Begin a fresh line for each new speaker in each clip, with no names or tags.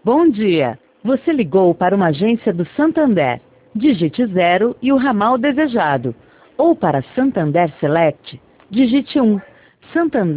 Bom dia. Você ligou para uma agência do Santander. Digite 0 e o ramal desejado. Ou para Santander Select, digite 1. Santander.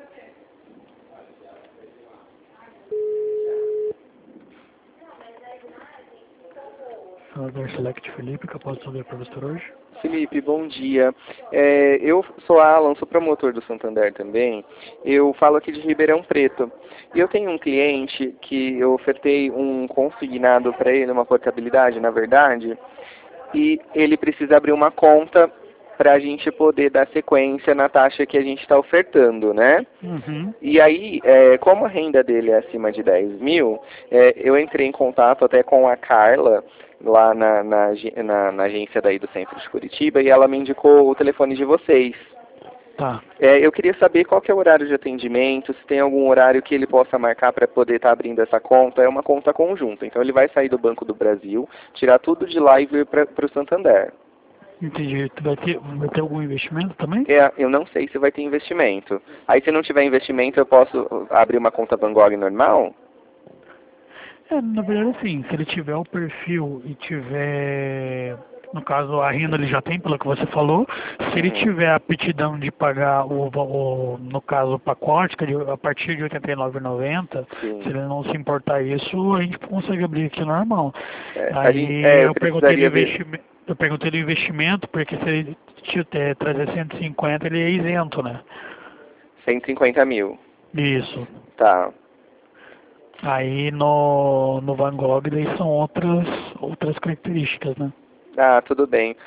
Santander Select, Felipe, que eu posso saber para você hoje?
Felipe, bom dia. Eu sou Alan, sou promotor do Santander também. Eu falo aqui de Ribeirão Preto. E eu tenho um cliente que eu ofertei um consignado para ele, uma portabilidade, na verdade, e ele precisa abrir uma conta para a gente poder dar sequência na taxa que a gente está ofertando, né?
Uhum.
E aí, como a renda dele é acima de 10 mil, eu entrei em contato até com a Carla, lá na agência daí do centro de Curitiba, e ela me indicou o telefone de vocês.
Tá.
Eu queria saber qual que é o horário de atendimento, se tem algum horário que ele possa marcar para poder estar abrindo essa conta. É uma conta conjunta, então ele vai sair do Banco do Brasil, tirar tudo de lá e vir para o Santander.
Entendi. Vai ter algum investimento também?
Eu não sei se vai ter investimento. Aí se não tiver investimento, eu posso abrir uma conta Van Gogh normal?
Na verdade, assim, se ele tiver o perfil e tiver, no caso, a renda ele já tem, pelo que você falou, se ele tiver a aptidão de pagar no caso, o pacote, que é a partir de R$ 89,90,
Sim.
se ele não se importar isso, a gente consegue abrir aqui normal.
Eu precisaria ver.
Eu perguntei do investimento, porque se ele trazer 150, ele é isento, né?
150 mil.
Isso.
Tá.
Aí no Van Gogh daí são outras características, né?
Ah, tudo bem.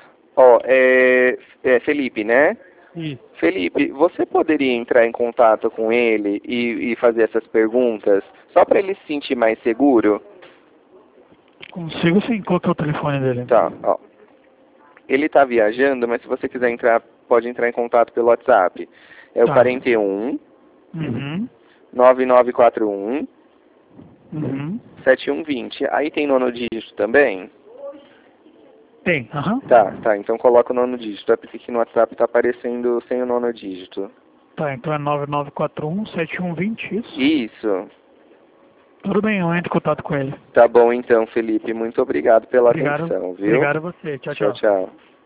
Felipe, né?
Isso.
Felipe, você poderia entrar em contato com ele e fazer essas perguntas, só para ele se sentir mais seguro?
Consigo sim. Qual que é o telefone dele?
Tá, ó. Ele está viajando, mas se você quiser entrar, pode entrar em contato pelo WhatsApp. É o
Tá.
41
Uhum.
9941
Uhum.
7120. Aí tem nono dígito também?
Tem, aham.
Tá. Então coloca o nono dígito. É porque aqui no WhatsApp está aparecendo sem o nono dígito.
Tá, então é 9941-7120, isso?
Isso.
Tudo bem, eu entro em contato com ele.
Tá bom então, Felipe. Muito obrigado pela
Obrigado.
atenção, viu?
Obrigado a você. Tchau,
Tchau,
tchau.
tchau.